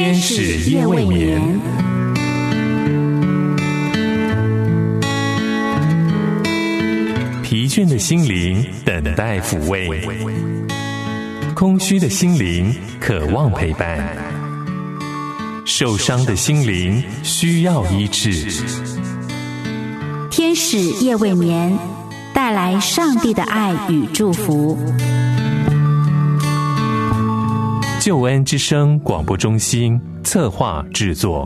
天使夜未眠。疲倦的心灵等待抚慰，空虚的心灵渴望陪伴，受伤的心灵需要医治。 天使夜未眠，带来上帝的爱与祝福。 救恩之声广播中心策划制作。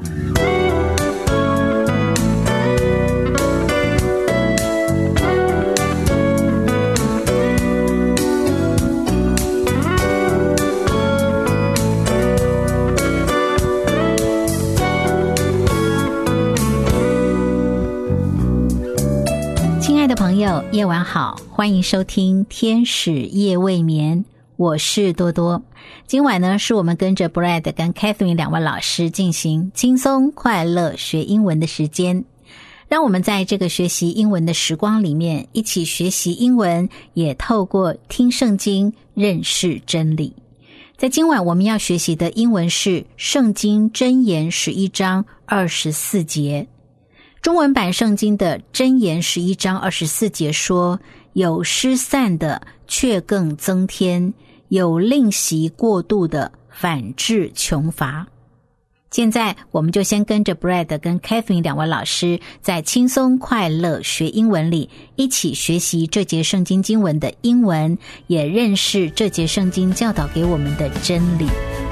亲爱的朋友，夜晚好，欢迎收听天使夜未眠，我是多多。今晚呢，是我们跟着 Brad 跟 Catherine 两位老师进行轻松快乐学英文的时间，让我们在这个学习英文的时光里面一起学习英文，也透过听圣经认识真理。在今晚我们要学习的英文是圣经箴言11章24节。中文版圣经的箴言11章24节说，有失散的却更增添，有吝惜过度的反致穷乏。现在我们就先跟着 Brad 跟 Catherine 两位老师在轻松快乐学英文里一起学习这节圣经经文的英文，也认识这节圣经教导给我们的真理。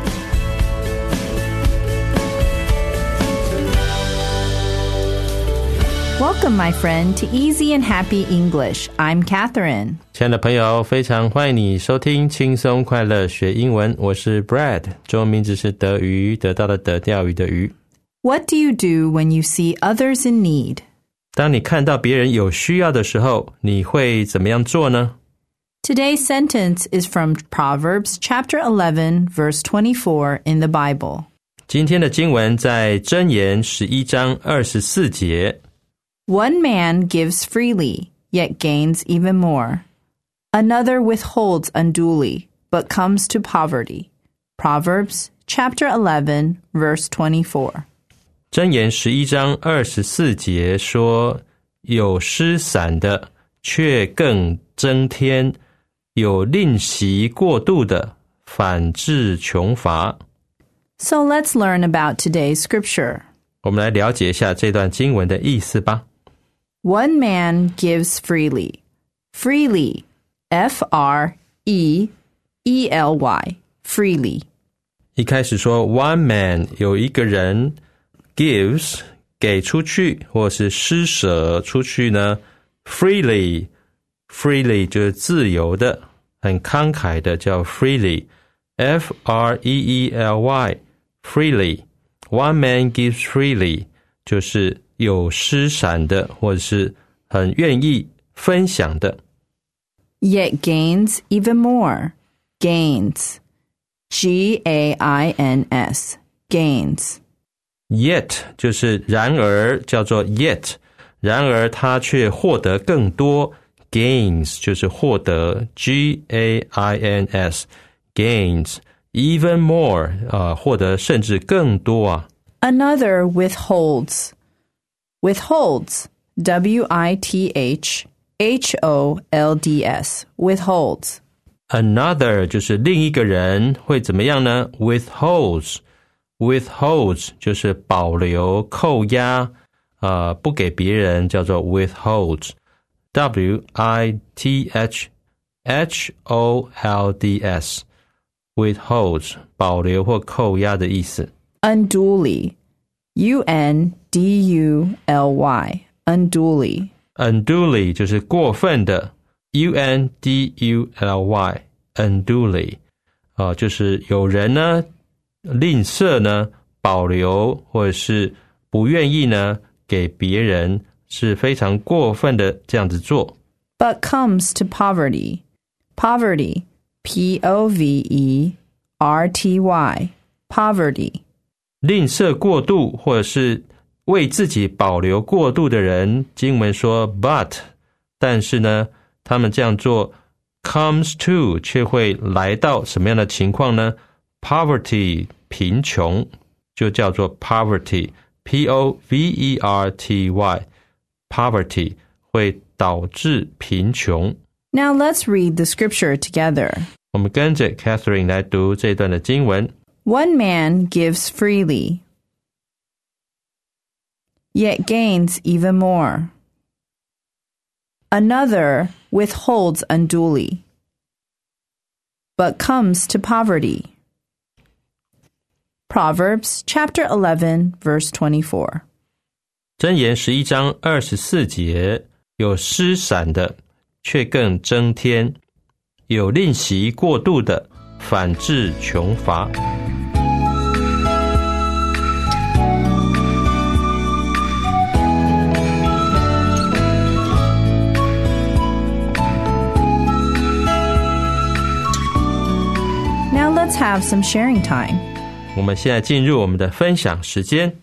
Welcome, my friend, to Easy and Happy English. I'm Catherine. 亲爱的朋友，非常欢迎你收听轻松快乐学英文，我是 Brad， 中文名字是德鱼，得到的得，钓鱼的鱼。 What do you do when you see others in need? 当你看到别人有需要的时候，你会怎么样做呢？ Today's sentence is from Proverbs chapter 11, verse 24 in the Bible. 今天的经文在箴言11章24节。 One man gives freely, yet gains even more. Another withholds unduly, but comes to poverty. Proverbs chapter 11, verse 24. 箴言11章24节说，有失散的却更增添，有吝惜过度的反致穷乏。 So let's learn about today's scripture. 我们来了解一下这段经文的意思吧。 One man gives freely. Freely, F-R-E-E-L-Y, freely. 一开始说 one man 有一个人 gives 给出去或是施舍出去呢 freely 就是自由的很慷慨的叫 freely F-R-E-E-L-Y freely one man gives freely 就是有施散的或者是很愿意分享的。 Yet gains even more. Gains, G-A-I-N-S, gains. Yet 就是然而叫做 yet 然而他却获得更多 gains 就是获得 G-A-I-N-S gains even more 获得甚至更多啊。 Another withholds. Withholds, W-I-T-H-H-O-L-D-S, withholds. Another 就是另一个人会怎么样呢？ withholds 就是保留扣押不给别人叫做 withholds W-I-T-H-H-O-L-D-S withholds 保留或扣押的意思。 Unduly, U-N-D-U-L-Y, unduly 就是过分的 U-N-D-U-L-Y unduly 就是有人呢吝啬呢保留或者是不愿意呢给别人，是非常过分的这样子做。 But comes to poverty. Poverty, P-O-V-E-R-T-Y, poverty. 吝啬过度或者是为自己保留过度的人，经文说 but 但是呢他们这样做 comes to 却会来到什么样的情况呢？ Poverty 贫穷。 就叫做 poverty， P-O-V-E-R-T-Y， poverty 会导致贫穷。 Now let's read the scripture together. 我们跟着 Catherine 来读这段的经文。 One man gives freely, yet gains even more. Another withholds unduly, but comes to poverty. Proverbs chapter 11, verse 24. 箴言11章24节，有施散的，却更增添；有吝惜过度的，反致穷乏。 Now let's have some sharing time. 我们现在进入我们的分享时间。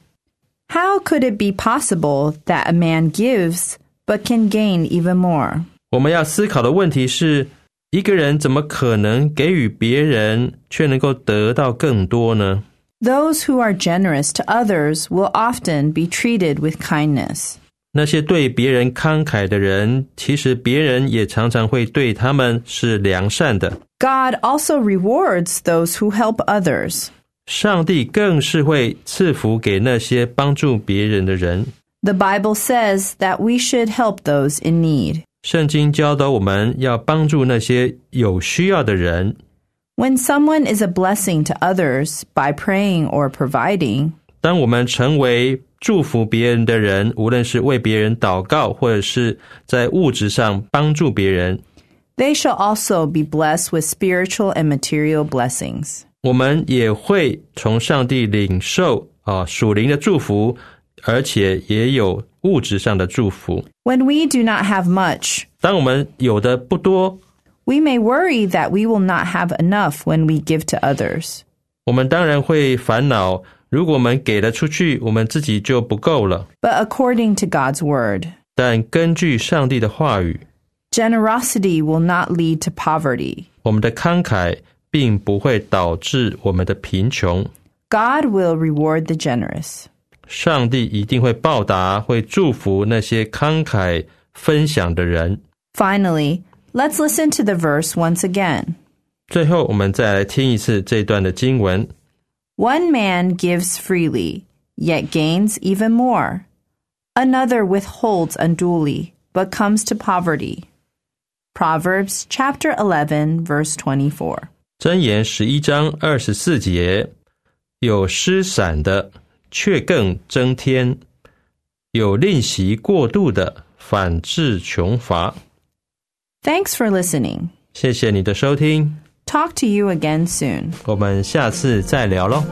How could it be possible that a man gives but can gain even more? 我们要思考的问题是，一个人怎么可能给予别人，却能够得到更多呢？ Those who are generous to others will often be treated with kindness. 那些对别人慷慨的人，其实别人也常常会对他们是良善的。 God also rewards those who help others. 上帝更是会赐福给那些帮助别人的人。 The Bible says that we should help those in need. 圣经教导我们要帮助那些有需要的人。 When someone is a blessing to others by praying or providing, 当我们成为祝福别人的人，无论是为别人祷告，或者是在物质上帮助别人， they shall also be blessed with spiritual and material blessings. 我们也会从上帝领受属灵的祝福，而且也有物质上的祝福。 When we do not have much, 当我们有的不多， we may worry that we will not have enough when we give to others. 我们当然会烦恼，如果我们给了出去，我们自己就不够了。 But according to God's word, 但根据上帝的话语， generosity will not lead to poverty. 我们的慷慨并不会导致我们的贫穷。 God will reward the generous. 上帝一定会报答，会祝福那些慷慨分享的人。 Finally, let's listen to the verse once again. 最后，我们再来听一次这段的经文。 One man gives freely, yet gains even more. Another withholds unduly, but comes to poverty. Proverbs chapter 11, verse 24. 箴言11章24节，有施散的，却更增添；有吝惜过度的，反致穷乏。 Thanks for listening. 谢谢你的收听， Talk to you again soon. 我们下次再聊咯。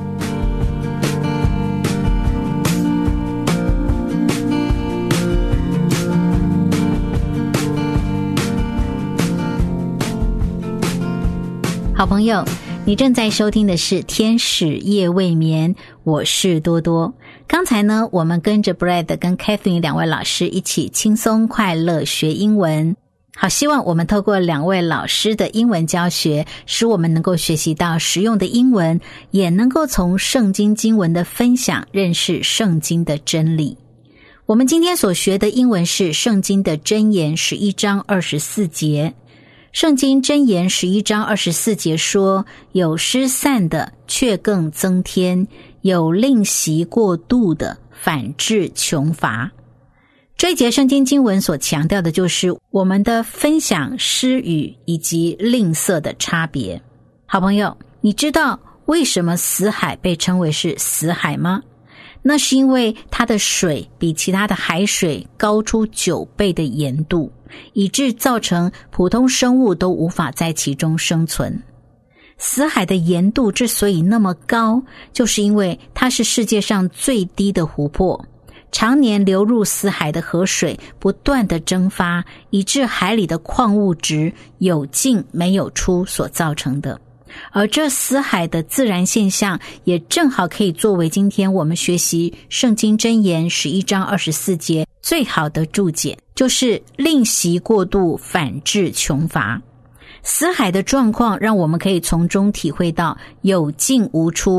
好朋友，你正在收听的是天使夜未眠，我是多多。刚才呢，我们跟着 Brad 跟 Catherine 两位老师一起轻松快乐学英文。好，希望我们透过两位老师的英文教学，使我们能够学习到实用的英文，也能够从圣经经文的分享认识圣经的真理。我们今天所学的英文是圣经的箴言11章24节。圣经箴言11章24节说，有失散的，却更增添；有吝惜过度的，反致穷乏。这一节圣经经文所强调的就是我们的分享施予以及吝啬的差别。好朋友，你知道为什么死海被称为是死海吗？那是因为它的水比其他的海水高出9倍的盐度，以致造成普通生物都无法在其中生存。死海的盐度之所以那么高，就是因为它是世界上最低的湖泊，常年流入死海的河水不断的蒸发，以致海里的矿物质有进没有出所造成的。而这死海的自然现象也正好可以作为今天我们学习圣经箴言11章24节最好的注解，就是吝惜过度，反致穷乏。死海的状况让我们可以从中体会到有进无出，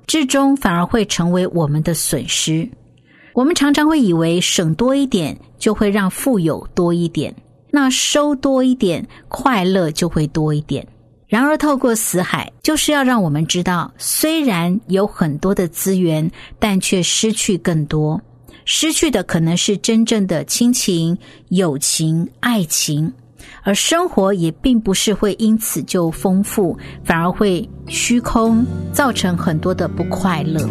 至终反而会成为我们的损失。我们常常会以为省多一点就会让富有多一点，那收多一点，快乐就会多一点。然而透过死海，就是要让我们知道，虽然有很多的资源，但却失去更多。失去的可能是真正的亲情、友情、爱情，而生活也并不是会因此就丰富，反而会虚空，造成很多的不快乐。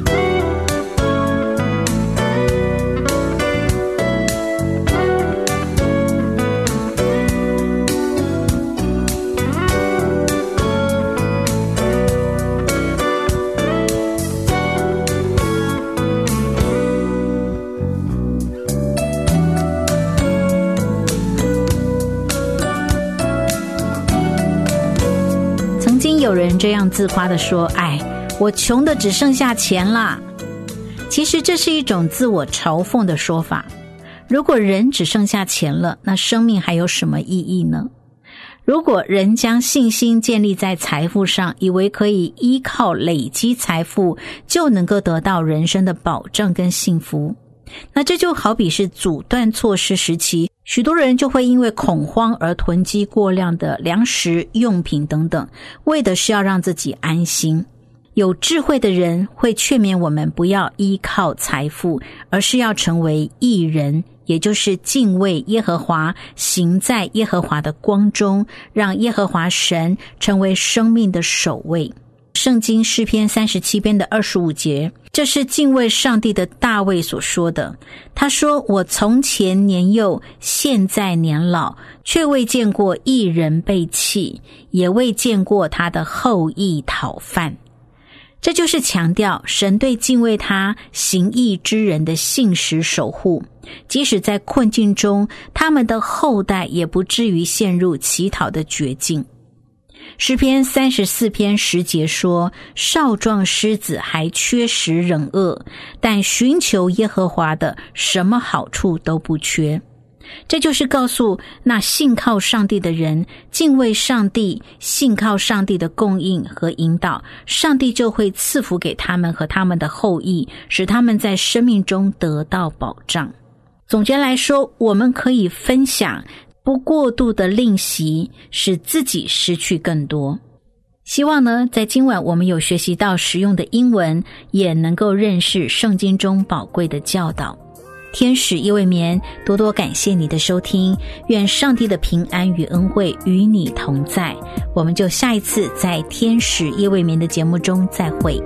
有人这样自夸地说，我穷的只剩下钱啦。其实这是一种自我嘲讽的说法。如果人只剩下钱了，那生命还有什么意义呢？如果人将信心建立在财富上，以为可以依靠累积财富就能够得到人生的保障跟幸福，那这就好比是阻断措施时期，许多人就会因为恐慌而囤积过量的粮食、用品等等，为的是要让自己安心。有智慧的人会劝勉我们不要依靠财富，而是要成为义人，也就是敬畏耶和华，行在耶和华的光中，让耶和华神成为生命的首位。圣经诗篇37篇的25节，这是敬畏上帝的大卫所说的。他说，我从前年幼，现在年老，却未见过义人被弃，也未见过他的后裔讨饭。这就是强调神对敬畏他行义之人的信实守护，即使在困境中，他们的后代也不至于陷入乞讨的绝境。诗篇34篇10节说，少壮狮子还缺食忍饿，但寻求耶和华的什么好处都不缺。这就是告诉那信靠上帝的人，敬畏上帝，信靠上帝的供应和引导，上帝就会赐福给他们和他们的后裔，使他们在生命中得到保障。总结来说，我们可以分享，不过度的吝惜，使自己失去更多。希望呢，在今晚我们有学习到实用的英文，也能够认识圣经中宝贵的教导。天使夜未眠，多多感谢你的收听，愿上帝的平安与恩惠与你同在。我们就下一次在天使夜未眠的节目中再会。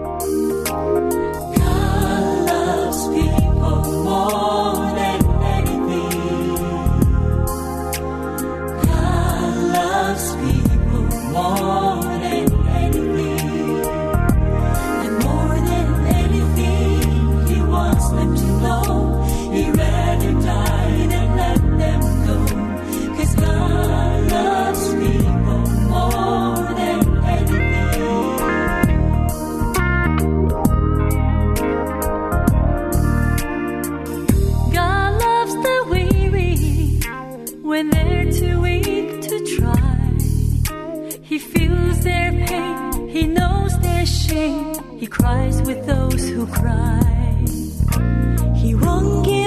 He cries with those who cry. He won't give